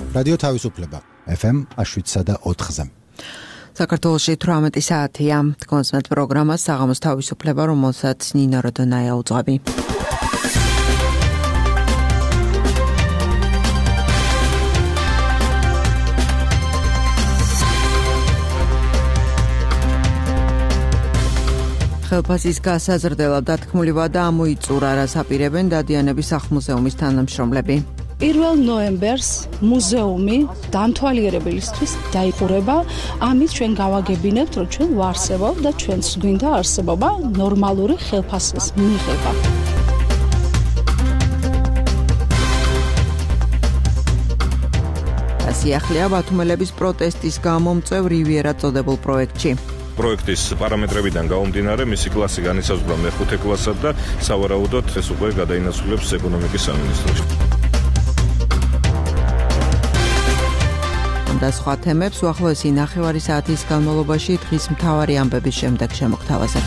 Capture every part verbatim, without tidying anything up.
რადიო თავისუფლება ეფ ემ შვიდსა და ოთხზე. საქართველოში თვრამეტი საათია. თქვენს პროგრამას საღამოს თავისუფლება, რომელსაც ნინო როდონაია უძღვები. ხელფასის გასაზრდელად დათქმული ვადა ამოიწურა, რას აპირებენ დადიანების სახლ-მუზეუმის თანამშრომლები. პირველ ნოემბერს მუზეუმი დამთვალიერებელისთვის დაიყურება. ამით ჩვენ გავაგებინებთ, რომ ჩვენ ვარსებობ და ჩვენც გვინდა არსებობა ნორმალური ხელფასის მიღება. ასიახლია ბათუმელების პროტესტის გამომწვევ რივიერა წოდებულ პროექტში. პროექტის პარამეტრებიდან გამომდინარე, მისი კლასი განისაზღვრა მეხუთე კლასად და სავარაუდოდ ეს უკვე გადაინაცვლებს ეკონომიკის სამინისტროში. და სხვა თემებს უახლოესი ნახევარი საათის განმავლობაში დღის მთავარი ამბების შემდეგ შემოგთავაზებთ.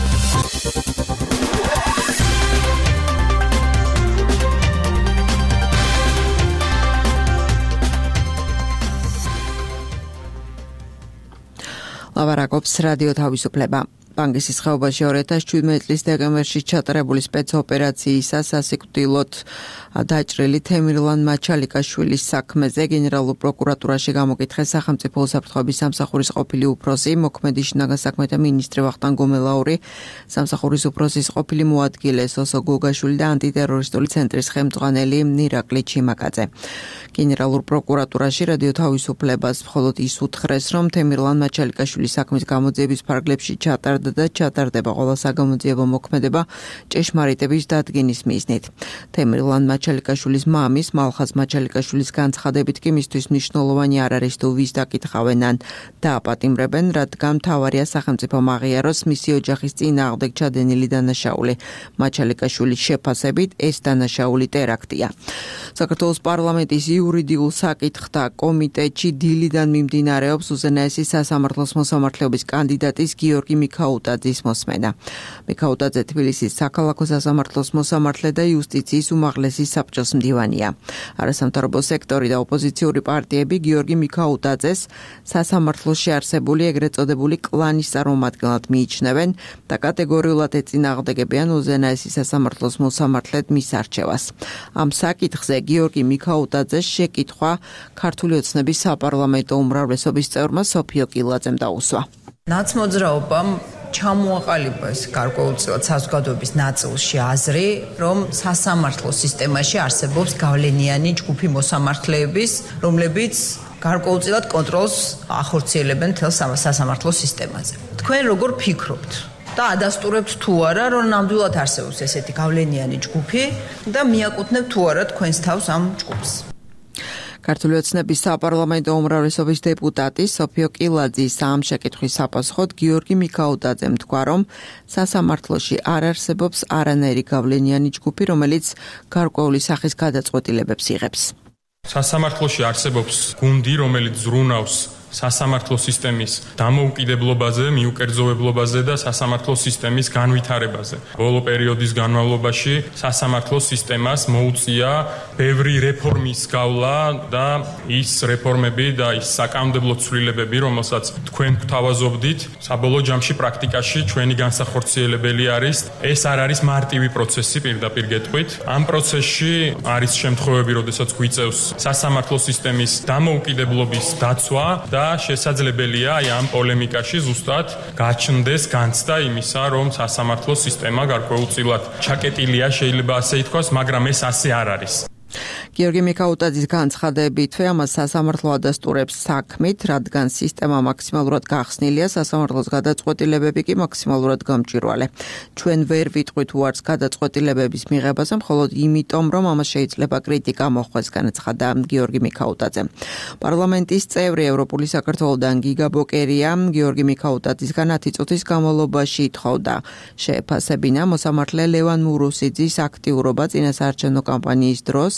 ლავარაკობს რადიო თავისუფლება. ბანგისის ხეობაში ორი ათას შვიდმეტი წლის დეკემბერში ჩატარებული სპეცოპერაციისა სასიკვდილოდ დაჭრილი თემირლან მაჩალიკაშვილის საქმეზე გენერალურ პროკურატურაში გამოკითხეს სახელმწიფო უსაფრთხოების სამსახურის ყოფილი უფროსი, მოქმედი შინაგან საქმეთა მინისტრი ვახტანგ გომელაური, სამსახურის უფროსის ყოფილი მოადგილე სოსო გოგაშვილი და ანტიტერორისტული ცენტრის ხელმძღვანელი ირაკლი ჩიმაკაძე. გენერალურ პროკურატურაში რადიო თავისუფლებას მხოლოდ ის უთხრეს, რომ თემირლან მაჩალიკაშვილის საქმის გამოძიების ფარგლებში ჩატარდა და ჩატარდება ყველა საგამოძიებო მოქმედება ჭეშმარიტების დადგენის მიზნით. თემირლან მაჩალიკაშვილის მამის მალხაზ მაჩალიკაშვილის განცხადებით კი მისთვის მნიშვნელოვანი არ არის თუ ვის დაკითხავენ ან დააპატიმრებენ, რადგან მთავარია სახელმწიფო მაღიაროს მისი ოჯახის წინააღმდეგ ჩადენილი დანაშაული. მაჩალიკაშვილის შეფასებით ეს დანაშაული ტერაქტია. საქართველოს პარლამენტის იურიდიულ საკითხთა კომიტეტში დილიდან მიმდინარეობს უზენაესი სასამართლოს მოსამართლეობის კანდიდატის გიორგი მიქაუტაძის მოსმენა. მიქაუტაძე თბილისის საქალაქო სასამართლოს მოსამართლე და იუსტიციის უმაღლესი საბჭოს მდივანია. არასამთავრობო სექტორი და ოპოზიციური პარტიები გიორგი მიქაუტაძეს სასამართლოში არსებული ეგრეთ წოდებული კლანის წარმომადგენლად მიიჩნევენ და კატეგორიულად ეწინააღმდეგებიან უზენაესი სასამართლოს მოსამართლედ მის არჩევას. ამ საკითხზე გიორგი მიქაუტაძეს შეკითხვა ქართული ოცნების საპარლამენტო უმრავლესობის წევრმა სოფიო კილაძემ დაუსვა. ნაცმოძრაობამ ჩამოაყალიბა ეს გარკვეულწილად საზოგადოების ნაწილში აზრი, რომ სასამართლო სისტემაში არსებობს გავლენიანი ჯგუფი მოსამართლეების, რომლებიც გარკვეულწილად კონტროლს ახორციელებენ მთელ სასამართლო სისტემაზე. თქვენ როგორ ფიქრობთ? და ადასტურებთ თუ არა, რომ ნამდვილად არსებობს ესეთი გავლენიანი ჯგუფი და მიაკუთვნებთ თუ არა თქვენს თავს ამ ჯგუფს? ქართული ოცნების საპარლამენტო უმრავლესობის დეპუტატი სოფიო კილაძის ამ შეკითხვის საპასუხოდ გიორგი მიქაუტაძემ თქვა, რომ სასამართლოში არ არსებობს არანაირი გავლენიანი ჯგუფი, რომელიც გარკვეული სახის გადაწყვეტილებებს იღებს. სასამართლოში არსებობს გუნდი, რომელიც ზრუნავს სასამართლო სისტემის დამოუკიდებლობაზე, მიუკერძოებლობაზე და სასამართლო სისტემის განვითარებაზე. ბოლო პერიოდის განმავლობაში სასამართლო სისტემას მოუწია ბევრი რეფორმის გავლა და ის რეფორმები და ის საკანონმდებლო ცვლილებები, რომელსაც თქვენ გვთავაზობდით, საბოლოო ჯამში პრაქტიკაში ჩვენი განსახორციელებელი არის. ეს არ არის მარტივი პროცესი, პირდაპირ გეტყვით. ამ პროცესში არის შემთხვევები, როდესაც გვიწევს სასამართლო სისტემის დამოუკიდებლობის დაცვა და შესაძლებელია აი ამ პოლემიკაში ზუსტად გაჩნდეს განცდა იმისა, რომ სასამართლო სისტემა გარკვეულწილად ჩაკეტილია, შეიძლება ასე ითქვას, მაგრამ ეს ასე არ არის. გიორგი მიქაუტაძის განცხადებითვე ამას სასამართლო ადასტურებს საქმით, რადგან სისტემა მაქსიმალურად გახსნილია, სასამართლოს გადაწყვეტილებები კი მაქსიმალურად გამჭვირვალე. ჩვენ ვერ ვიტყვით უარს გადაწყვეტილებების მიღებაზე, მხოლოდ იმიტომ, რომ ამას შეიძლება კრიტიკა მოხვდეს, განაცხადა გიორგი მიქაუტაძემ. პარლამენტის წევრი ევროპული საქართველოდან გიგა ბოკერია გიორგი მიქაუტაძისგან ათი წუთის განმავლობაში ითხოვდა შეეფასებინა მოსამართლე ლევან მურუსიძის აქტიურობა წინასაარჩევნო კამპანიის დროს,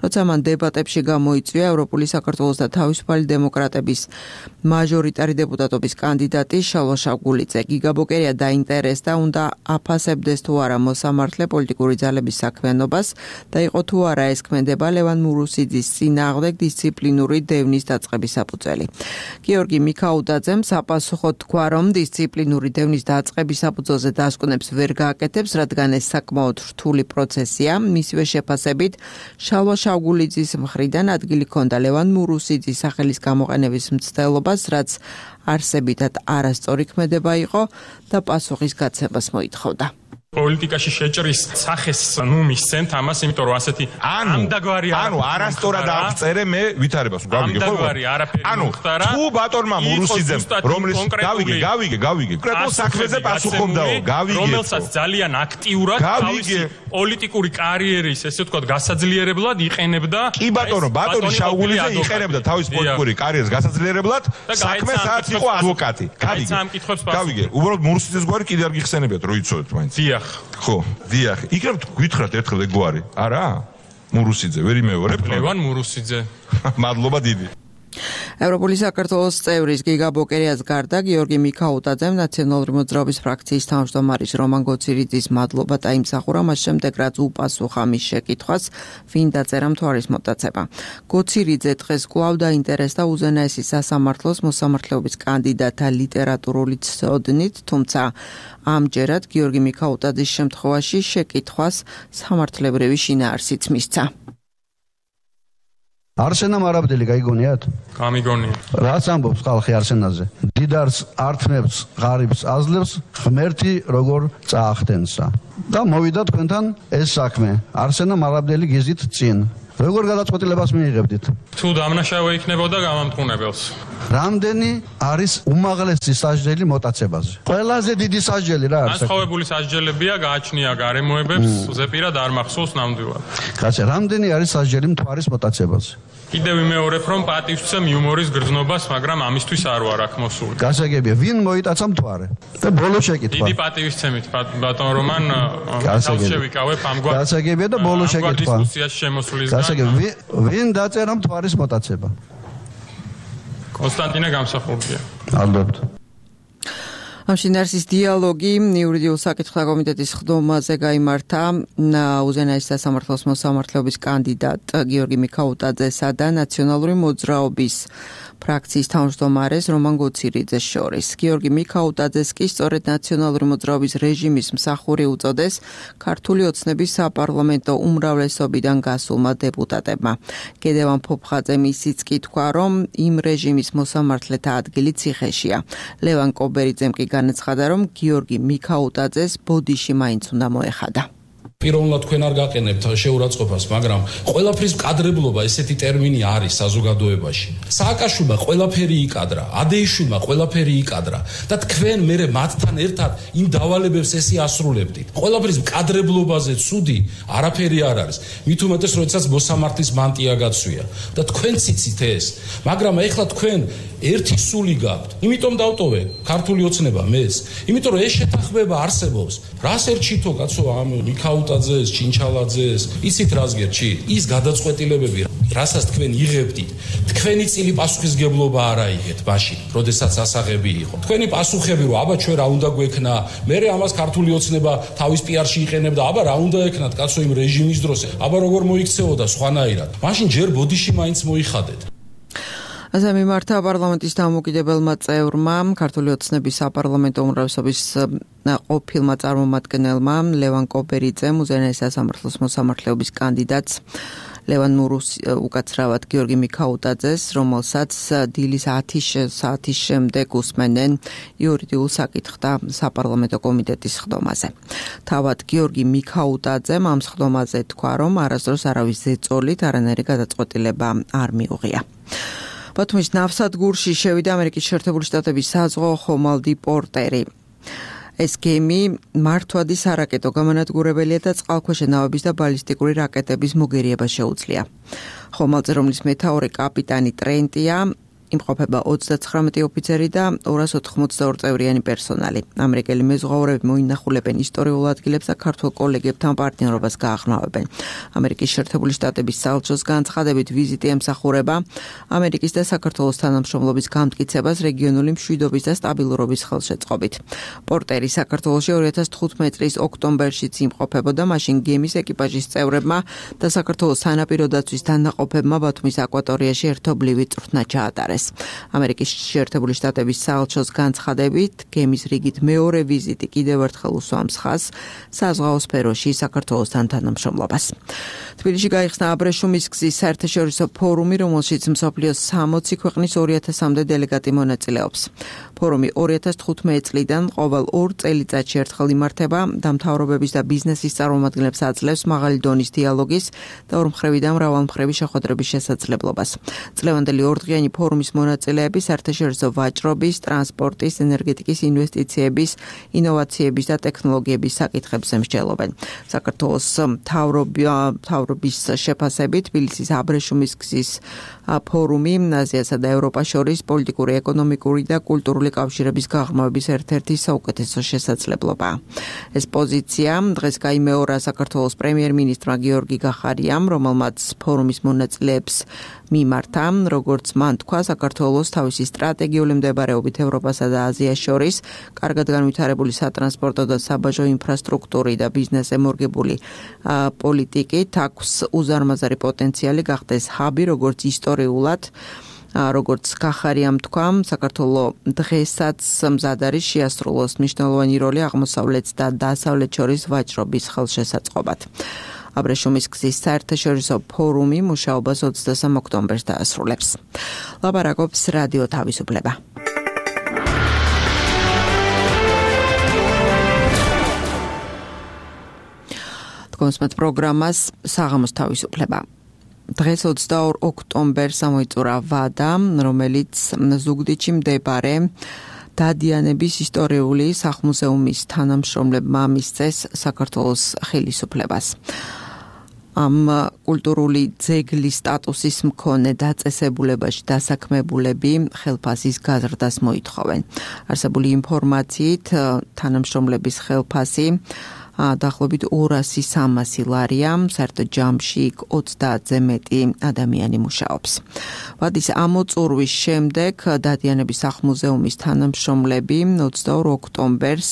როცა მან დებატებში გამოიწვია ევროპული საქართველოს და თავისუფალი დემოკრატების მაჟორიტარი დეპუტატობის კანდიდატი შალვა შავგულიძე. გიგა ბოკერია დაინტერესდა, უნდა აფასებდეს თუ არა მოსამართლე პოლიტიკური ძალების საქმიანობას და იყო თუ არა ეს ქმედება ლევან მურუსიძის წინააღმდეგ დისციპლინური დევნის დაწყების საფუძველი. გიორგი მიქაუტაძემ საპასუხო თქვა, რომ დისციპლინური დევნის დაწყების საფუძველზე დასკვნებს ვერ გააკეთებს, რადგან ეს საკმაოდ რთული პროცესია. მისივე შეფასებით, შალვა შავგულიძის მხრიდან ადგილი ჰქონდა ლევან მურუსიძის სახელის გამოყენების მცდელობას, რაც არსებითად არასწორი ქმედება იყო და პასუხის გაცემას მოითხოვდა. პოლიტიკაში შეჭრის სახეს ნუ მისცემთ ამას, იმიტომ რომ ასეთი ამდაგვარი ანუ არასწორად აღწერე მე ვითარებას გავიგე ხო? ანუ თუ ბატონმა მურუსიძემ რომლის გავიგე, გავიგე, გავიგე. კონკრეტულ საქმეზე პასუხობდაო, გავიგე. რომელსაც ძალიან აქტიურად თავისი პოლიტიკური კარიერის, ესე ვთქვათ, გასაძლიერებლად იყენებდა. კი ბატონო, ბატონი შავგულიძე იყენებდა თავის პოლიტიკური კარიერის გასაძლიერებლად, საქმე სადაც იყო ადვოკატი. გავიგე. გავიგე. უბრალოდ მურუსიძეს გვარი კიდე არ გიხსენებიათ, რო იცოდეთ მაინც. ხო, დიახ. იქნებ გითხრათ ერთხელ ეგვარი, არა? მურუსიძე, ვერ იმეორებ? ლევან მურუსიძე. მადლობა დიდი. ევროპული საქართველოს წევრის გიგა ბოკერიას გარდა გიორგი მიქაუტაძემ ნაციონალური მოძრაობის ფრაქციის თავმჯდომარის რომან გოცირიძის მადლობა დაიმსახურა მას შემდეგ, რაც უპასუხა მის შეკითხვას, ვინ დაწერა მთვარის მოტაცება. გოცირიძე დღეს კვლავ დაინტერესდა უზენაესი სასამართლოს მოსამართლეობის კანდიდატთა ლიტერატურული ცოდნით, თუმცა ამჯერად გიორგი მიქაუტაძის შემთხვევაში შეკითხვას სამართლებრივი შინაარსიც მისცა. არსენა მარაბდელი გაიგონიათ? გამიგონია. რაც ამბობს ხალხი არსენაზე? დიდარს ართმებს, ღარიბს აძლევს, ღმერთი როგორ წაახდენსა. და მოვიდა თქვენთან ეს საქმე. არსენა მარაბდელი გიზით წინ. როგორ გადაწყვეტილებას მიიღებდით? თუ დამნაშავე იქნებოდა გამამტყუნებელს. რამდენი არის უმაღლესი სასჯელი მოტაცებაზე? ყველაზე დიდი სასჯელი რა არის? განსხვავებული სასჯელებია, გააჩნია გარემოებებს, ზეპირად არ მახსოვს ნამდვილად. კაცი, რამდენი არის სასჯელი მთვარის მოტაცებაზე? კიდევ ვიმეორებ, რომ პატივსცემ იუმორის გრძნობას, მაგრამ ამისთვის არ ვარ აქ მოსული. გასაგებია, ვინ მოიტაცა მთვარე? და ბოლო შეკითხვა. დიდი პატივისცემით, ბატონ რომან, თავს შევიკავებ ამგვარ. გასაგებია და ბოლო შეკითხვა. დისკუსიაში შემოსვლისგან. გასაგებია, ვინ დაწერა მთვარის მოტაცება? კონსტანტინე გამსახურდია. ალბათ. ამ შინაარსის დიალოგი იურიდიულ საკითხთა კომიტეტის ხდომაზე გაიმართა უზენაესი სასამართლოს მოსამართლეობის კანდიდატ გიორგი მიქაუტაძესა და ნაციონალური მოძრაობის ფრაქციის თავმჯდომარეს რომან გოცირიძეს შორის. გიორგი მიქაუტაძეს კი სწორედ ნაციონალური მოძრაობის რეჟიმის მსახური უწოდეს ქართული ოცნების საპარლამენტო უმრავლესობიდან გასულმა დეპუტატებმა. გედევან ფოფხაძემ ისიც კი თქვა, რომ იმ რეჟიმის მოსამართლეთა ადგილი ციხეშია. ლევან კობერიძემ კი განაცხადა, რომ გიორგი მიქაუტაძეს ბოდიში მაინც უნდა მოეხადა. პიროვნულად თქვენ არ გაყენებთ შეურაცხყოფას, მაგრამ ყველაფრის მკადრებლობა ესეთი ტერმინი არის საზოგადოებაში. სააკაშვილმა ყველაფერი იკადრა, ადეიშვილმა ყველაფერი იკადრა და თქვენ მერე მათთან ერთად იმ დავალებებს ესე ასრულებდით. ყველაფრის მკადრებლობაზე ცუდი არაფერი არ არის. მით უმეტეს, როდესაც მოსამართლის მანტია გაცვია და თქვენ ციცით ეს, მაგრამ ეხლა თქვენ ერთი სული გაქვთ. იმიტომ დავტოვე ქართული ოცნება მეს. იმიტომ რომ ეს შეთანხმება არსებობს. რას ერჩითო კაცო ამ მიქაუტაძეს, ჩინჩალაძეს, იცით რას გერჩით? ის გადაწყვეტილებები, რასაც თქვენ იღებდით, თქვენი წილი პასუხისგებლობა არ აიღეთ მაშინ, როდესაც ასაღები იყო. თქვენი პასუხები რომ აბა ჩვენ რა უნდა გვექნა, მერე ამას ქართული ოცნება თავის პიარში იყენებდა, აბა რა უნდა ექნათ კაცო იმ რეჟიმის დროს, აბა როგორ მოიქცეოდა სხვანაირად. მაშინ ჯერ ბოდიში მაინც მოიხადეთ. ასე მიმართა პარლამენტის დამოუკიდებელმა წევრმა ქართული ოცნების საპარლამენტო უმრავლესობის ყოფილმა წარმომადგენელმა ლევან კობერიძემ უზენაესი სასამართლოს მოსამართლეობის კანდიდატს ლევან მურუს უკაცრავად გიორგი მიქაუტაძეს, რომელსაც დილის ათი საათის შემდეგ უსმენენ იურიდიულ საკითხთა საპარლამენტო კომიტეტის ხდომაზე. თავად გიორგი მიქაუტაძემ ამ ხდომაზე თქვა, რომ არასდროს არავის ზეწოლით არანაირი გადაწყვეტილება არ მიუღია. ბათუმის ნავსადგურში შევიდა ამერიკის შეერთებული შტატების საზღვაო ხომალდი პორტერი. ეს გემი მართვადი სარაკეტო გამანადგურებელია და წყალქვეშა ნავების და ბალისტიკური რაკეტების მოგერიება შეუძლია. ხომალდზე, რომლის მეთაური კაპიტანი ტრენტია, იმყოფება ოცდაცხრამეტი ოფიცერი და ორას ოთხმოცდაორი წევრიანი პერსონალი. ამერიკელი მეზღვაურები მოინახულებენ ისტორიულ ადგილებს და ქართველ კოლეგებთან პარტნიორობას გააღრმავებენ. ამერიკის შეერთებული შტატების საელჩოს განცხადებით ვიზიტი ემსახურება ამერიკის და საქართველოს თანამშრომლობის გამტკიცებას რეგიონული მშვიდობის და სტაბილურობის ხელშეწყობით. პორტერი საქართველოში ორი ათას თხუთმეტი წლის ოქტომბერშიც იმყოფებოდა, მაშინ გემის ეკიპაჟის წევრებმა და საქართველოს სანაპირო დაცვის დანაყოფებმა ბათუმის აკვატორიაში ერთობლივი წვრთნა ჩაატარეს. ამერიკის შეერთებული შტატების საელჩოს განცხადებით, გემის რიგით მეორე ვიზიტი კიდევ ერთხელ უსვამს ხაზს საზღვაო სფეროში საქართველოსთან თანამშრომლობას. თბილისში გაიხსნა აბრეშუმის გზის საერთაშორისო ფორუმი, რომელშიც მსოფლიოს სამოცი ქვეყნის ორი ათასამდე დელეგატი მონაწილეობს. ფორუმი ორი ათას თხუთმეტი წლიდან ყოველ ორ წელიწადში ერთხელ იმართება და მთავრობების და ბიზნესის წარმომადგენლებს აძლევს მაღალი დონის დიალოგის და ორმხრივი და მრავალმხრივი შეხვედრების შესაძლებლობას. წლევანდელი ორდღიანი ფორუმის მონაწილეები საერთაშორისო ვაჭრობის, ტრანსპორტის, ენერგეტიკის, ინვესტიციების, ინოვაციების და ტექნოლოგიების საკითხებზე მსჯელობენ. საქართველოს მთავრობის შეფასებით თბილისის აბრეშუმის გზის ფორუმი აზიასა და ევროპას შორის პოლიტიკური, ეკონომიკური და კულტურული კავშირების გაღრმავების ერთ-ერთი საუკეთესო შესაძლებლობაა. ეს პოზიცია დღეს გაიმეორა საქართველოს პრემიერ-მინისტრმა გიორგი გახარიამ, რომელმაც ფორუმის მონაწილეებს მიმართა, როგორც მან თქვა, საქართველოს თავისი სტრატეგიული მდებარეობით ევროპასა და აზიას შორის, კარგად განვითარებული სატრანსპორტო და საბაჟო ინფრასტრუქტური და ბიზნესზე მორგებული პოლიტიკით აქვს უზარმაზარი პოტენციალი გახდეს ჰაბი, როგორც ისტორიულად, როგორც გახარიამ თქვა, საქართველოს დღესაც მზად არის შეასრულოს მნიშვნელოვანი როლი აღმოსავლეთ და დასავლეთ შორის ვაჭრობის ხელშესაწყობად. აბრეშუმის გზის საერთაშორისო ფორუმი მუშაობას ოცდასამ ოქტომბერს დაასრულებს. ლაპარაკობს რადიო თავისუფლება. თქვენს პროგრამას საღამოს თავისუფლება. დღეს ოცდაორ ოქტომბერს ამოიწურა ვადა, რომელიც ზუგდიდში მდებარე დადიანების ისტორიული სახლ-მუზეუმის თანამშრომლებმა მისცეს საქართველოს ხელისუფლებას. ამ კულტურული ძეგლის სტატუსის მქონე დაწესებულებაში დასაქმებულები ხელფასის გაზრდას მოითხოვენ. არსებული ინფორმაციით თანამშრომლების ხელფასი დაახლოებით ორასი სამასი ლარია, საერთო ჯამში ოცდაათზე მეტი ადამიანი მუშაობს. ვადის ამოწურვის შემდეგ დადიანების სახლ-მუზეუმის თანამშრომლები ოცდაორ ოქტომბერს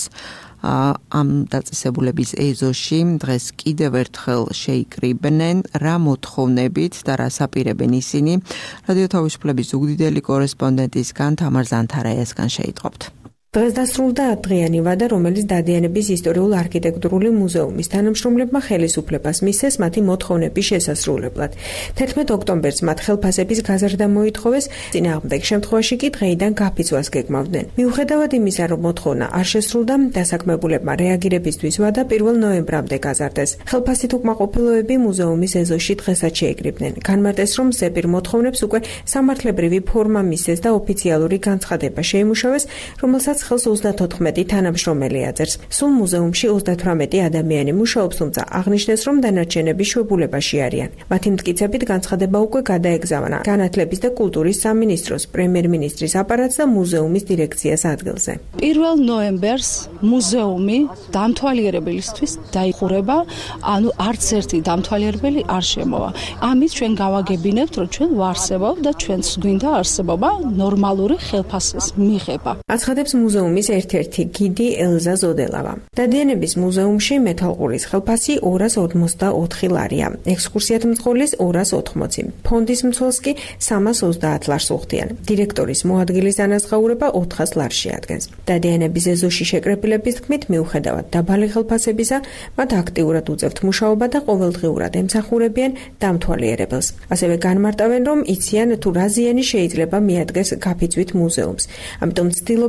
ამ დაწესებულების ეზოში დღეს კიდევ ერთხელ შეიკრიბნენ, რა მოთხოვნებით და რა საპირებენ ისინი. რადიო თავისუფლების ზუგდიდელი კორესპონდენტისგან თამარ ზანთარაიასგან შეიტყობთ. დღეს დასრულდა ათდღიანი ვადა, რომელიც დადიანების ისტორიულ არქიტექტურული მუზეუმის თანამშრომლებმა ხელისუფლებას მისცეს მათი მოთხოვნების შესასრულებლად. თერთმეტ ოქტომბერს მათ ხელფასების გაზრდა მოითხოვეს, წინააღმდეგ შემთხვევაში კი დღეიდან გაფიცვას გეგმავდნენ. მიუხედავად იმისა, რომ მოთხოვნა არ შესრულდა, დასაქმებულებმა რეაგირებისთვის ვადა პირველ ნოემბრამდე გაზარდეს. ხელფასით უკმაყოფილოები მუზეუმის ეზოში დღესაც შეიკრიბნენ. განმარტეს, რომ ზეპირ მოთხოვნებს უკვე სამართლებრივი ფორმა მისცეს და ოფიციალური განცხადება შეიმუშავეს, რომელსაც ხელს ოცდათოთხმეტი თანამშრომელი აწერს. სულ მუზეუმში ოცდათვრამეტი ადამიანი მუშაობს, თუმცა აღნიშნეს, რომ დანარჩენები შვებულებაში არიან. მათი მტკიცებით განცხადება უკვე გადაეგზავნა განათლების და კულტურის სამინისტროს, პრემიერ-მინისტრის აპარატს და მუზეუმის დირექციას ადგილზე. პირველ ნოემბერს მუზეუმი დამთვალიერებელისთვის დაიხურება, ანუ არც ერთი დამთვალიერებელი არ შემოვა. ამით ჩვენ გავაგებინებთ, რომ ჩვენ ვარსებობ და ჩვენც გვინდა არსებობა ნორმალური ხელფასის მიღება. აცხადებს მუზეუმის ერთ-ერთი გიდი ელზა ზოდელავა. დადიანების მუზეუმში მეტალყურის ხელფასი ორას ორმოცდაოთხი ლარია, ექსკურსიათ მძღოლის ორას ოთხმოცი, ფონდის მცველს კი სამას ოცდაათ ლარს უხდიან. დირექტორის მოადგილის დანაზღაურება ოთხას ლარს შეადგენს. დადიანების ეზოში შეკრებილების თქმით, მიუხედავად დაბალი ხელფასებისა, მათ აქტიურად უწევთ მუშაობა და ყოველდღიურად ემსახურებიან დამთვალიერებელს. ასევე განმარტავენ, რომ იციან თუ რა ზიანი შეიძლება მიადგეს გაფიცვით მუზეუმს. ამიტომ ცდილობენ პრობლემას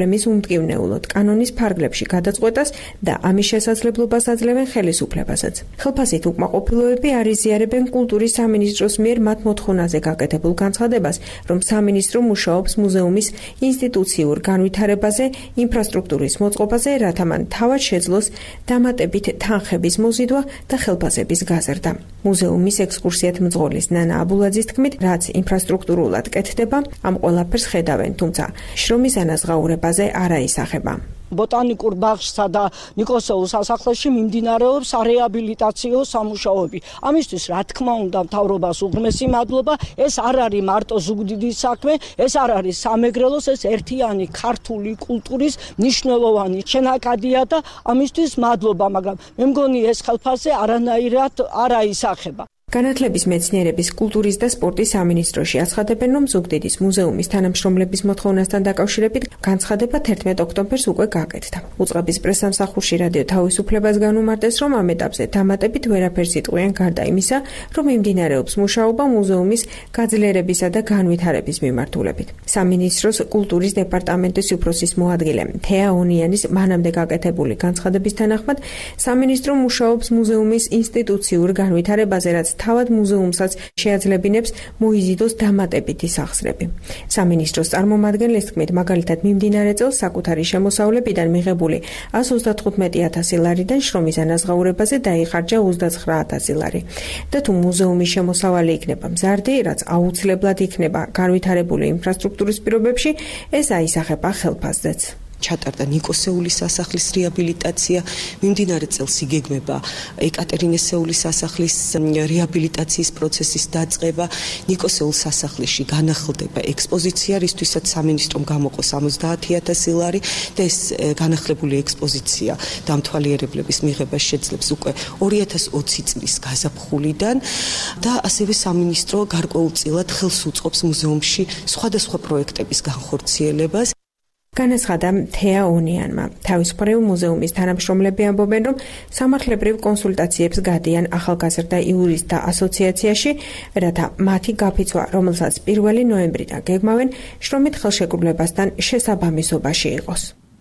პრობლემის უმტკივნეულოდ კანონის ფარგლებში გადაწყვეტას და ამის შესაძლებლობას აძლევენ ხელისუფლებასაც. ხელფასით უკმაყოფილოები არ იზიარებენ კულტურის სამინისტროს მიერ მათ მოთხოვნაზე გაკეთებულ განცხადებას, რომ სამინისტრო მუშაობს მუზეუმის ინსტიტუციურ განვითარებაზე, ინფრასტრუქტურის მოწყობაზე, რათა მან თავად შეძლოს დამატებით თანხების მოზიდვა და ხელფასების გაზრდა. მუზეუმის ექსკურსიათ მძღოლის ნანა აბულაძის თქმით, რაც ინფრასტრუქტურულად კეთდება, ამ ყველაფერს ხედავენ, თუმცა შრომის ანაზღაურებაზე არ აისახება. ბოტანიკურ ბაღსა და ნიკოსეულ სასახლეში მიმდინარეობსარეაბილიტაციო სამუშაოები. ამისთვის რა თქმა უნდა მთავრობას უღრმესი მადლობა, ეს არ არის მარტო ზუგდიდის საქმე, ეს არ არის სამეგრელოს, ეს ერთიანი ქართული კულტურის მნიშვნელოვანი შენაკადია და ამისთვის მადლობა, მაგრამ მე მგონი ეს ხელფასზე არანაირად არ აისახება. განათლების მეცნიერების კულტურის და სპორტის სამინისტროში აცხადებენ, რომ ზუგდიდის მუზეუმის თანამშრომლების მოთხოვნასთან დაკავშირებით განცხადება თერთმეტ ოქტომბერს უკვე გაკეთდა. უწყების პრესსამსახურში რადიო თავისუფლებას განუმარტეს, რომ ამ ეტაპზე დამატებით ვერაფერს იტყვიან გარდა იმისა, რომ მიმდინარეობს მუშაობა მუზეუმის გაძლიერებისა და განვითარების მიმართულებით. სამინისტროს კულტურის დეპარტამენტის უფროსის მოადგილე თეა ონიანის მანამდე გაკეთებული განცხადების თანახმად, სამინისტრო მუშაობს მუზეუმის ინსტიტუციურ განვითარებაზე, რაც თავად მუზეუმსაც შეაძლებინებს მოიზიდოს დამატებითი სახსრები. სამინისტროს წარმომადგენლის თქმით, მაგალითად მიმდინარე წელს საკუთარი შემოსავლებიდან მიღებული ას ოცდათხუთმეტი ათასი ლარიდან შრომის ანაზღაურებაზე დაიხარჯა ოცდაცხრა ათასი ლარი. და თუ მუზეუმის შემოსავალი იქნება მზარდი, რაც აუცილებლად იქნება განვითარებული ინფრასტრუქტურის პირობებში, ეს აისახება ხელფასზეც. ჩატარდა ნიკოსეულის სასახლის რეაბილიტაცია, მიმდინარე წელს იგეგმება ეკატერინესეულის სასახლის რეაბილიტაციის პროცესის დაწყება, ნიკოსეულის სასახლეში განახლდება ექსპოზიცია, რისთვისაც სამინისტრომ გამოყო სამოცდაათი ათასი ლარი და ეს განახლებული ექსპოზიცია დამთვალიერებლების მიღებას შეძლებს უკვე ორი ათას ოცი წლის გაზაფხულიდან და ასევე სამინისტრო გარკვეულწილად ხელს უწყობს მუზეუმში სხვადასხვა პროექტების განხორციელებას. განაცხადა თეა ონიანმა. თავისუფლების მუზეუმის თანამშრომლები ამბობენ, რომ სამართლებრივ კონსულტაციებს გადიან ახალგაზრდა იურისტთა ასოციაციაში, რათა მათი გაფიცვა, რომელსაც პირველი ნოემბრიდან გეგმავენ, შრომით ხელშეკრულებასთან შესაბამისობაში იყოს.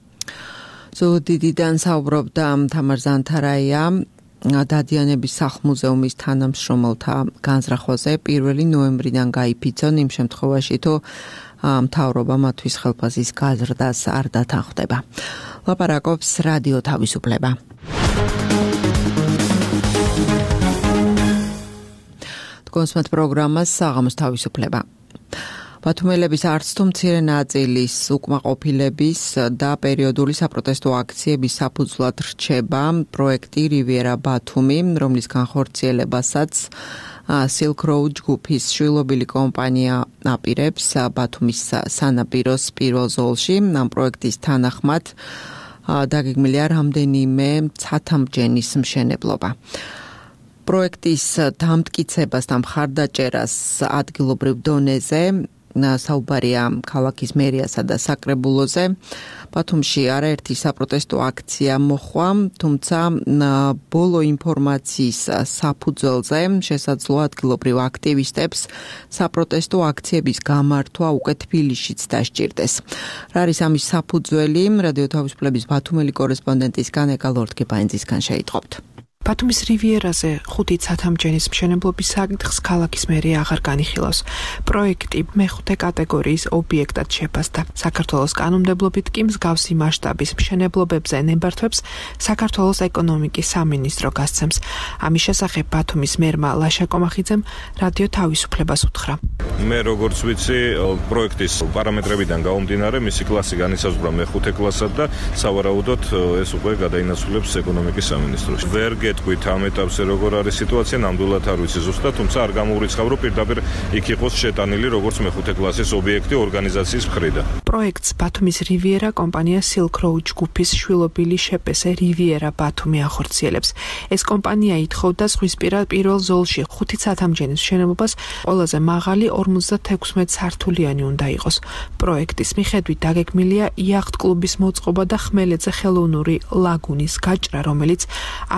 ზუგდიდიდან საუბრობდა თამარ ზანთარაია დადიანების სახლ-მუზეუმის თანამშრომელთა განზრახვაზე პირველი ნოემბრიდან გაიფიცონ იმ შემთხვევაში, თუ მთავრობა მათთვის ხელფასის გაზრდას არ დათანხმდება. ლაპარაკობს რადიო თავისუფლება. კონსმეთ პროგრამას საღამოს თავისუფლება. ბათუმელების არც თუ მცირე ნაწილის უკმაყოფილების და პერიოდული საპროტესტო აქციების საფუძვლად რჩება პროექტი რივიერა ბათუმი, რომლის განხორციელებასაც Silk Road ჯგუფის შვილობილი კომპანია აპირებს ბათუმის სანაპიროს პირველ ზოლში. ამ პროექტის თანახმად დაგეგმილია რამდენიმე ცათამბჯენის მშენებლობა. პროექტის დამტკიცებას და მხარდაჭერას ადგილობრივ დონეზე საუბარია ქალაქის მერიასა და საკრებულოზე. ბათუმში არაერთი საპროტესტო აქცია მოხვა, თუმცა ბოლო ინფორმაციის საფუძველზე შესაძლოა ადგილობრივ აქტივისტებს საპროტესტო აქციების გამართვა უკვე თბილისშიც დასჭირდეს. რა არის ამის საფუძველი? რადიო თავისუფლების ბათუმელი კორესპონდენტის განეკა ლორდ-კეპაინძისგან შეიტყობთ. ბათუმის რივიერაზე ხუთი ცათამბჯენის მშენებლობის საკითხს ქალაქის მერია აღარ განიხილავს. პროექტი მეხუთე კატეგორიის ობიექტად შეფასდა. საქართველოს კანონმდებლობით კი მსგავსი მასშტაბის მშენებლობებზე ნებართვებს საქართველოს ეკონომიკის სამინისტრო გასცემს. ამის შესახებ ბათუმის მერმა ლაშა კომახიძემ რადიო თავისუფლებას უთხრა. მე როგორც ვიცი, პროექტის პარამეტრებიდან გამომდინარე, მისი კლასი განისაზღვრა მეხუთე კლასად და სავარაუდოდ ეს უკვე გადაინაცვლებს ეკონომიკის სამინისტროში. ვერ გეტყვით ამ ეტაპზე როგორ არის სიტუაცია, ნამდვილად არ ვიცი ზუსტად, თუმცა არ გამურიცხავ, რომ პირდაპირ იქ იყოს შეტანილი როგორც მეხუთე კლასის ობიექტი ორგანიზაციის მხრიდან. პროექტს ბათუმის რივიერა კომპანია Silk Road ჯგუფის შვილობილი შეპესე რივიერა ბათუმი ახორციელებს. ეს კომპანია ითხოვდა ზღვისპირა პირველ ზოლში ხუთი ცათამბჯენის მშენებლობას ყველაზე მაღალი ორმოცდათექვსმეტ სართულიანი უნდა იყოს. პროექტის მიხედვით დაგეგმილია იახტ კლუბის მოწყობა და ხმელეთზე ხელოვნური ლაგუნის გაჭრა, რომელიც არხით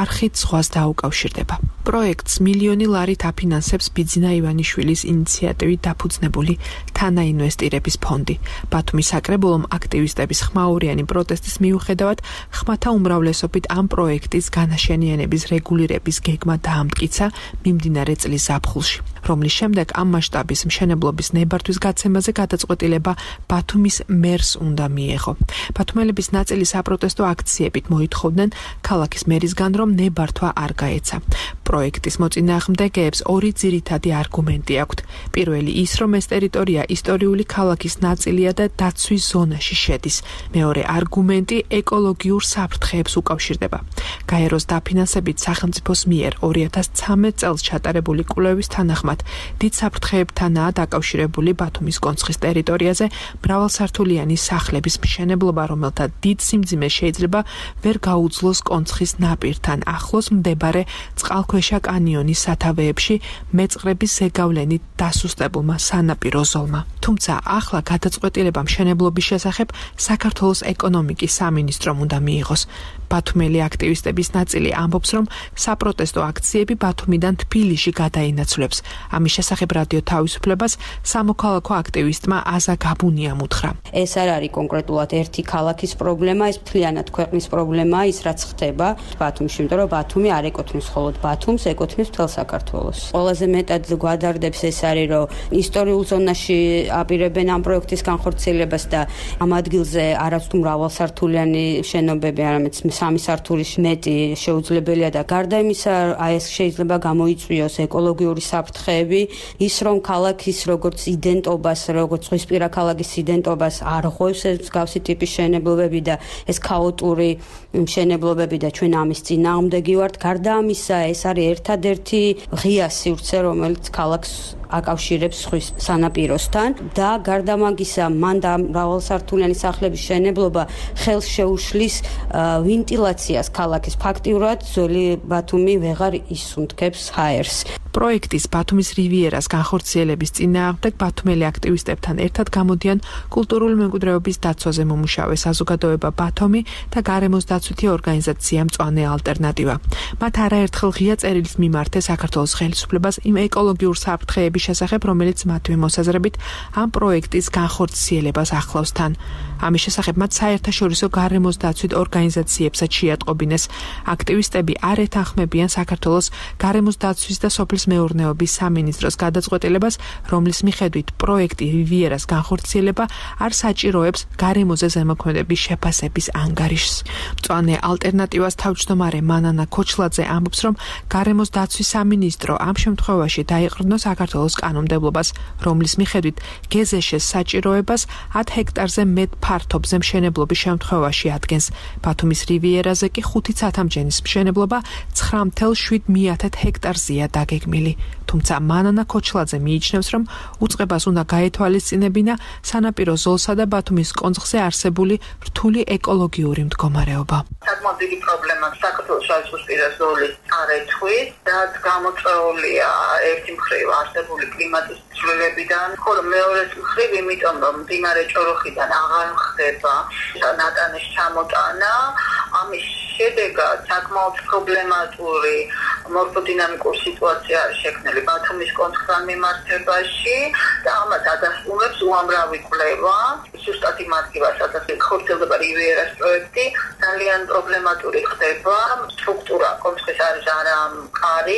ზღვას დაუკავშირდება. პროექტს მილიონი ლარით აფინანსებს ბიძინა ივანიშვილის ინიციატივით დაფუძნებული თანა ინვესტირების ფონდი. ბათუმის საკრებულომ აქტივისტების ხმაურიანი პროტესტის მიუხედავად ხმათა უმრავლესობით ამ პროექტის განაშენიანების რეგულირების გეგმა დაამტკიცა მიმდინარე წლის ზაფხულში, რომლის შემდეგ ამ მასშტაბის მშენებლობის ნებართვის გაცემაზე გადაწყვეტილება ბათუმის მერს უნდა მიეღო. ბათუმელების ნაწილი საპროტესტო აქციებით მოითხოვდნენ ქალაქის მერისგან, რომ ნებართვა არ გაეცა. პროექტის მოწინააღმდეგეებს ორი ძირითადი არგუმენტი აქვთ. პირველი ის, რომ ეს ტერიტორია ისტორიული ქალაქის ნაწილია და დაცვის ზონაში შედის. მეორე არგუმენტი ეკოლოგიურ საფრთხეებს უკავშირდება. გაეროს დაფინანსებით სახელმწიფოს მიერ ორი ათას ცხრამეტ წელს ჩატარებული კვლევის თანახმად დიდ საფრთხეებთანაა დაკავშირებული ბათუმის კონცხის ტერიტორიაზე მრავალსართულიანი სახლების მშენებლობა, რომელთა დიდ სიმძიმეს შეიძლება ვერ გაუძლოს კონცხის ნაპირთან ახლოს მდებარე წყალქვეშა კანიონის სათავეებში მეწყრების ზეგავლენით დასუსტებულმა სანაპირო ზოლმა. თუმცა ახლა გადაწყვეტილება მშენებლობის შესახებ საქართველოს ეკონომიკის სამინისტრომ უნდა მიიღოს. ბათუმელი აქტივისტების ნაწილი ამბობს, რომ საპროტესტო აქციები ბათუმიდან თბილისში გადაინაცვლებს. ამის შესახებ რადიო თავისუფლებას სამოქალაქო აქტივისტმა აზა გაბუნიამ უთხრა. ეს არ არის კონკრეტულად ერთი ქალაქის პრობლემა, ეს მთლიანად ქვეყნის პრობლემაა, ის რაც ხდება ბათუმში, იმიტომ რომ ბათუმი არ ეკუთვნის მხოლოდ ბათუმს, ეკუთვნის მთელ საქართველოს. ყველაზე მეტად გვადარდებს ეს არის, რომ ისტორიულ ზონაში აპირებენ ამ პროექტის განხორციელებას და ამ ადგილზე არც თუ მრავალსართულიანი შენობები, არამედ სამი სართულის მეტი შეუძლებელია და გარდა იმისა, აი ეს შეიძლება გამოიწვიოს ეკოლოგიური საფრთხეები, ის რომ ქალაქის როგორც იდენტობას, როგორც ზღვისპირა ქალაქის იდენტობას არ ღვევს ეს მსგავსი ტიპის შენებლობები და ეს ქაოტური მშენებლობები და ჩვენ ამის წინააღმდეგი ვართ. გარდა ამისა, ეს არის ერთადერთი ღია სივრცე, რომელიც ქალაქს აკავშირებს ზღვის სანაპიროსთან და გარდა მაგისა, მან და მრავალსართულიანი სახლების შენებლობა ხელს შეუშლის ვენტილაციას ქალაქის. ფაქტიურად ძველი ბათუმი ვეღარ ისუნთქებს ჰაერს. პროექტის ბათუმის რივიერას განხორციელების წინააღმდეგ ბათუმელი აქტივისტებთან ერთად გამოდიან კულტურული მემკვიდრეობის დაცვაზე მომუშავე საზოგადოება ბათუმი და გარემოს დაცვითი ორგანიზაცია მწვანე ალტერნატივა. მათ არაერთხელ ღია წერილის მიმართეს საქართველოს ხელისუფლებას იმ ეკოლოგიურ საფრთხეების შესახებ, რომელიც მათივე მოსაზრებით ამ პროექტის განხორციელებას ახლავს თან. ამის შესახებ მათ საერთაშორისო გარემოს დაცვით ორგანიზაციებსაც შეატყობინეს. აქტივისტები არ ეთანხმებიან საქართველოს გარემოს დაცვის და სოფლის მეურნეობის სამინისტროს გადაწყვეტილებას, რომლის მიხედვით პროექტი რივიერას განხორციელება არ საჭიროებს გარემოზე ზემოქმედების შეფასების ანგარიშს. მწვანე ალტერნატივას თავმჯდომარე მანანა ქოჩლაძე ამბობს, რომ გარემოს დაცვის სამინისტრო ამ შემთხვევაში დაიყრდნოს საქართველოს კანონმდებლობას, რომლის მიხედვით გეზეშეს საჭიროებას ათ ჰექტარზე მეტ ფართობზე მშენებლობის შემთხვევაში ადგენს. ბათუმის რივიერაზე კი ხუთი ცათამბჯენის მშენებლობა ცხრა ათას შვიდ ჰექტარზეა დაგეგმილი. თუმცა მანანა ქოჩლაძე მიიჩნევს, რომ უწყებას უნდა გაეთვალისწინებინა სანაპირო ზოლსა და ბათუმის კონცხზე არსებული რთული ეკოლოგიური მდგომარეობა. საკმაოდ დიდი პრობლემა საქართველოს ზღვისპირა ზოლის არეთხვით და გამოწვეულია ერთი მხრივ არსებული კლიმატის ცვლილებიდან, ხოლო მეორე მხრივ იმიტომ, რომ მდინარე ჭოროხიდან აღარ ხდება ნატანის ჩამოტანა, ამის შედეგად საკმაოდ პრობლემატური მორფოდინამიკური სიტუაცია არის შექმნილი ბათუმის კონცხთან მიმართებაში და ამას ადასტურებს უამრავი კვლევა. ზუსტად იმ ადგილას, სადაც ხორციელდება რივიერას პროექტი, ძალიან პრობლემატური ხდება. სტრუქტურა კონცხის არის არა მყარი,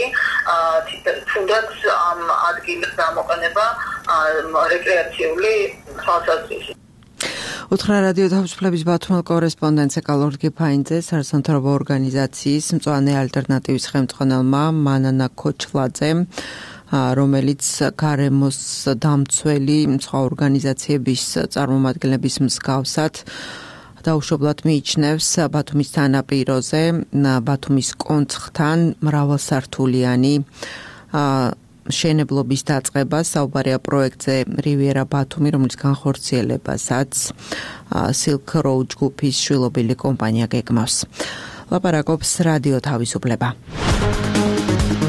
თუნდაც ამ ადგილის გამოყენება რეკრეაციული თვალსაზრისით. უთხრა რადიო თავისუფლების ბათუმელ კორესპონდენტს ეკალორგი ფაინძეს, არასამთავრობო ორგანიზაციის მწვანე ალტერნატივის ხელმძღვანელმა მანანა ქოჩლაძემ, რომელიც გარემოს დამცველი სხვა ორგანიზაციების წარმომადგენლების მსგავსად დაუშვებლად მიიჩნევს ბათუმის სანაპიროზე, ბათუმის კონცხთან მრავალსართულიანი მშენებლობის დაწყებას, საუბარია პროექტზე რივიერა ბათუმი, რომლის განხორციელებასაც Silk Road ჯგუფის შვილობილი კომპანია გეგმავს. ლაპარაკობს რადიო თავისუფლება.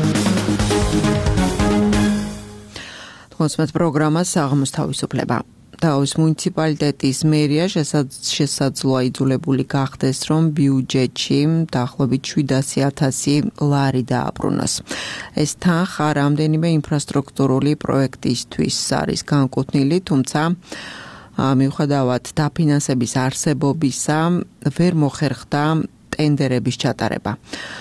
თქვენს პროგრამას საღამოს თავისუფლება. თავის მუნიციპალიტეტის მერია შესაძლოა იძულებული გახდეს, რომ ბიუჯეტში დაახლოებით შვიდასი ათასი ლარი დააბრუნოს. ეს თანხა რამდენიმე ინფრასტრუქტურული პროექტისთვის არის განკუთვნილი, თუმცა მიუხედავად დაფინანსების არსებობისა, ვერ მოხერხდა ტენდერების ჩატარება.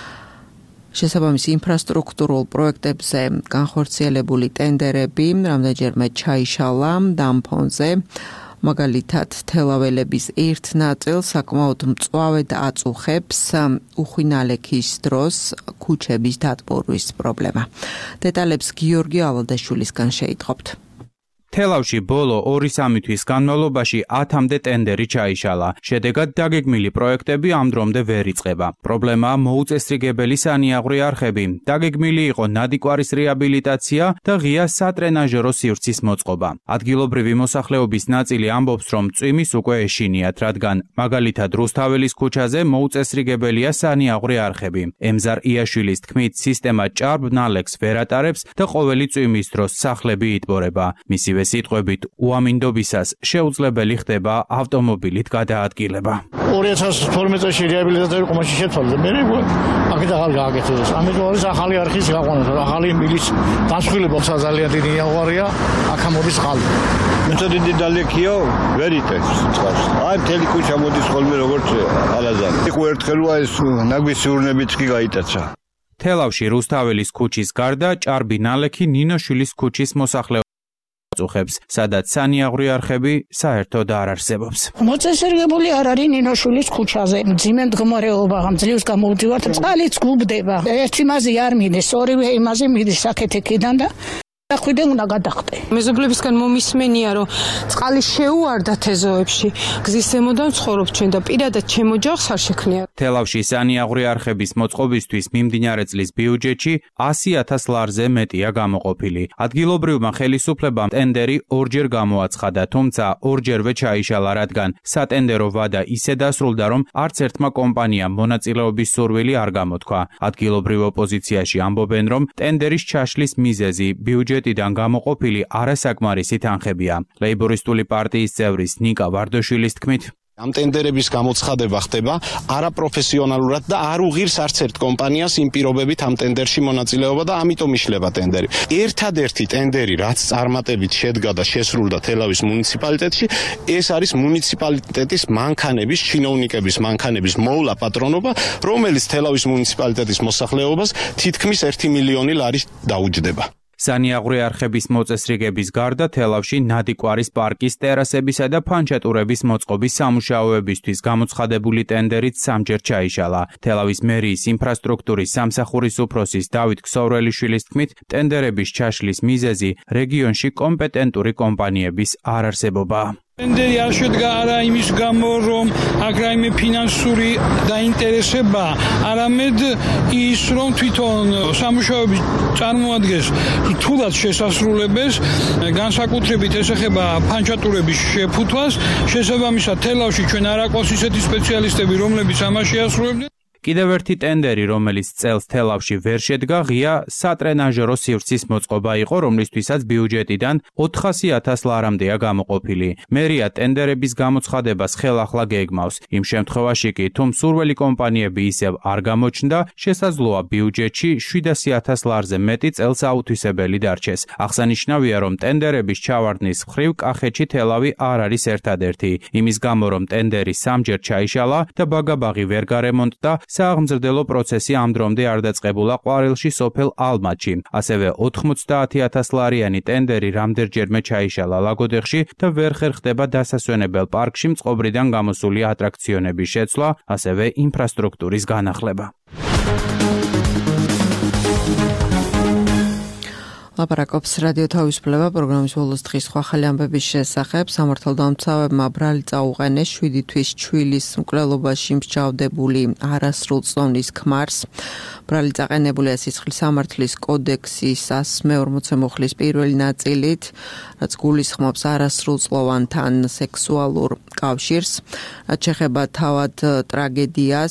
შესაბამის ინფრასტრუქტურულ პროექტებზე განხორციელებული ტენდერები რამდენჯერმე ჩაიშალა ამ ფონზე. მაგალითად, თელაველების ერთ ნაწილს საკმაოდ მწვავედ აწუხებს უხვინალექის დროს ქუჩების დატბორვის პრობლემა. დეტალებს გიორგი ალადაშვილისგან შეიტყობთ. თელავში ბოლო ორი-სამი თვის განმავლობაში ათამდე ტენდერი ჩაიშალა. შედეგად დაგეგმილი პროექტები ამ დრომდე ვერ იწყება. პრობლემაა მოუწესრიგებელი სანიაღვრე არხები. დაგეგმილი იყო ნადიკვარის რეაბილიტაცია და ღია სატრენაჟერო სივრცის მოწყობა. ადგილობრივი მოსახლეობის ნაწილი ამბობს, რომ წვიმის უკვე ეშინიათ, რადგან მაგალითად რუსთაველის ქუჩაზე მოუწესრიგებელია სანიაღვრე არხები. ემზარ იაშვილის თქმით, სისტემა ჭარბ ნალექს ვერ ატარებს და ყოველი წვიმის დროს სახლები იტბორება. მისი სიტყვებით, უამინდობისას შეუძლებელი ხდება ავტომობილით გადაადგილება. ორი ათას თორმეტ წელს რეაბილიტაცია ყომაში შეცვალა და მე აქეთ ახალ გააკეთეს. ამიტომ არის ახალი არხის გაყვანა, ახალი მილის დასხვილება ძალიან დიდი იაღვარია, აქამობის ხალხი. მეტად დიდი დალექიო, ვერ იტევს წყალს. აი მთელი ქუჩა მოდის ხოლმე როგორც ალაზანი. იქ ერთხელვა ეს ნაგვის სიურნებიც კი გაიტაცა. თელავში რუსთაველის ქუჩის გარდა ჭარბი ნალექი ნინოშვილის ქუჩის მოსახლეობა წუხებს, სადაც სანიაღვრე არხები საერთოდ არ არსებობს. მოწესრიგებული არ არის ნინოშვილის ქუჩაზე. მძიმე მდგომარეობა, ძლივს გამოვდივართ, წყალიც გუბდება. ერთი მაზი არ მიდის, ორივე იმაზე მიდის აქეთ-იქიდან და ახვიდან უნდა გადახტე. მეზობლებისგან მომისმენია, რომ წყალი შეუვარდათ ეზოებში. გზის ზემოდან ცხოვრობ ჩვენ და პირადად ჩემ ოჯახს არ შექმნია. თელავში სანიაღვრე არხების მოწყობისთვის მიმდინარე წლის ბიუჯეტში ასი ათას ლარზე მეტია გამოყოფილი. ადგილობრივმა ხელისუფლებამ ტენდერი ორჯერ გამოაცხადა, თუმცა ორჯერვე ჩაიშალა, რადგან სატენდერო ვადა ისე დასრულდა, რომ არც ერთმა კომპანიამ მონაწილეობის სურვილი არ გამოთქვა. ადგილობრივ ოპოზიციაში ამბობენ, რომ ტენდერის ჩაშლის მიზეზი ბიუჯეტ დან გამოყოფილი არასაკმარისი თანხებია. ლეიბორისტული პარტიის წევრის ნიკა ვარდოშვილის თქმით, ამ ტენდერების გამოცხადება ხდება არაპროფესიონალურად და არ უღირს არც ერთ კომპანიას იმ პირობებით ამ ტენდერში მონაწილეობა და ამიტომ იშლება ტენდერი. ერთადერთი ტენდერი, რაც წარმატებით შედგა და შესრულდა თელავის მუნიციპალიტეტში, ეს არის მუნიციპალიტეტის მანქანების, ჩინოვნიკების მანქანების მოვლა პატრონობა, რომელიც თელავის მუნიციპალიტეტის მოსახლეობას თითქმის ერთი მილიონი ლარი დაუჯდება. სანიაღვრე არხების მოწესრიგების გარდა თელავში ნადიკვარის პარკის ტერასებისა და ფანჩატურების მოწყობის სამუშაოებისთვის გამოცხადებული ტენდერიც სამჯერ ჩაიშალა. თელავის მერიის ინფრასტრუქტურის სამსახურის უფროსის დავით ქსოვრელიშვილის თქმით, ტენდერების ჩაშლის მიზეზი რეგიონში კომპეტენტური კომპანიების არარსებობაა. ტენდერი არ შედგა არა იმის გამო, რომ აქ რაიმე ფინანსური დაინტერესება, არამედ ის, რომ თვითონ სამუშაოები წარმოადგენს რთულად შესასრულებელს, განსაკუთრებით ეს ეხება ფანჩატურების შეფუთვას, შესაბამისად თელავში ჩვენ არ აყვავს ისეთი სპეციალისტები, რომლებიც ამას შეასრულებდნენ. კიდევ ერთი ტენდერი, რომელიც წელს თელავში ვერ შედგა, ღია სატრენაჟერო სივრცის მოწყობა იყო, რომლისთვისაც ბიუჯეტიდან ოთხასი ათას ლარამდეა გამოყოფილი. მერია ტენდერების გამოცხადებას ხელახლა გეგმავს. იმ შემთხვევაში კი, თუ მსურველი კომპანიები ისევ არ გამოჩნდა, შესაძლოა ბიუჯეტში შვიდასი ათას ლარზე მეტი წელს აუთვისებელი დარჩეს. აღსანიშნავია, რომ ტენდერების ჩავარდნის მხრივ კახეთში თელავი არ არის ერთადერთი. იმის გამო, რომ ტენდერი სამჯერ ჩაიშალა და ბაგაბაღი ვერ გარემონტდა, სააღმზრდელო პროცესი ამ დრომდე არ დაწყებულა ყვარელში სოფელ ალმატში. ასევე ოთხმოცდაათი ათას ლარიანი ტენდერი რამდენჯერმე ჩაიშალა ლაგოდეხში და ვერ ხერხდება დასასვენებელ პარკში მწყობრიდან გამოსული ატრაქციონების შეცვლა, ასევე ინფრასტრუქტურის განახლება. ლაპარაკობს რადიო თავისუფლება პროგრამის ბოლოს დღის სხვა ახალი ამბების შესახებ. სამართალდამცავებმა ბრალი წაუყენეს შვიდი თვის ჩვილის მკვლელობაში მსჯავრდებული არასრულ წონის ქმარს. ბრალი წაყენებულია სისხლის სამართლის კოდექსის ასი ორმოცდამეხუთე პირველი ნაწილით, რაც გულისხმობს არასრულწლოვანთან სექსუალურ კავშირს. რაც შეეხება თავად ტრაგედიას,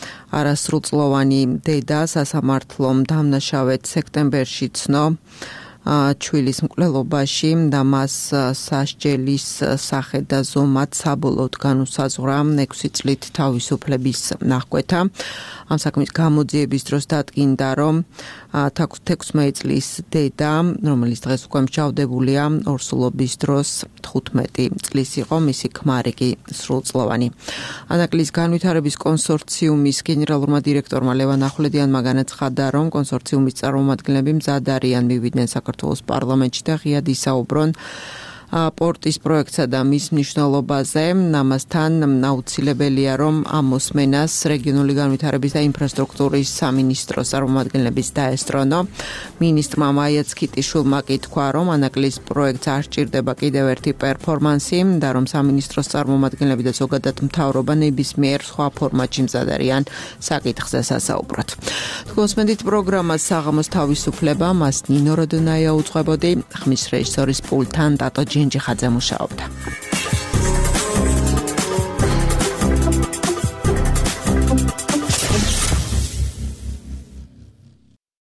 არასრულწლოვანი დედა სასამართლომ დამნაშავედ სექტემბერში ცნო, ჩვილის მკვლელობაში და მას სასჯელის სახე და ზომად საბოლოოდ განუსაზღვრა ექვსი წლით თავისუფლების ნახკვეთა. ამ საქმის გამოძიების დროს დადგინდა, რომ თექვსმეტი წლის დედა, რომელიც დღეს უკვე მსჯავრდებულია, ორსულობის დროს თხუთმეტი წლის იყო, მისი ქმარი კი სრულწლოვანი. ანაკლის განვითარების კონსორციუმის გენერალურმა დირექტორმა ლევან ახვლედიანმა განაცხადა, რომ კონსორციუმის წარმომადგენლები მზად არიან მივიდნენ საქართველოს პარლამენტში და ღიად ისაუბრონ პორტის პროექტსა და მის მნიშვნელობაზე. ამასთან აუცილებელია, რომ ამ მოსმენას რეგიონული განვითარების და ინფრასტრუქტურის სამინისტროს წარმომადგენლებიც დაესწრონო. მინისტრმა მაია ცქიტიშვილმა კი თქვა, რომ ანაკლის პროექტს არ სჭირდება კიდევ ერთი პერფორმანსი და რომ სამინისტროს წარმომადგენლები და ზოგადად მთავრობა ნებისმიერ სხვა ფორმატში მზად არიან საკითხზე სასაუბროდ. თქვენსმენდით პროგრამას საღამოს თავისუფლება, მას ნინო როდონაია უძღვებოდი, ხმის რეჟისორის პულტთან დატო ჯენჯიხაძე მუშაობდა.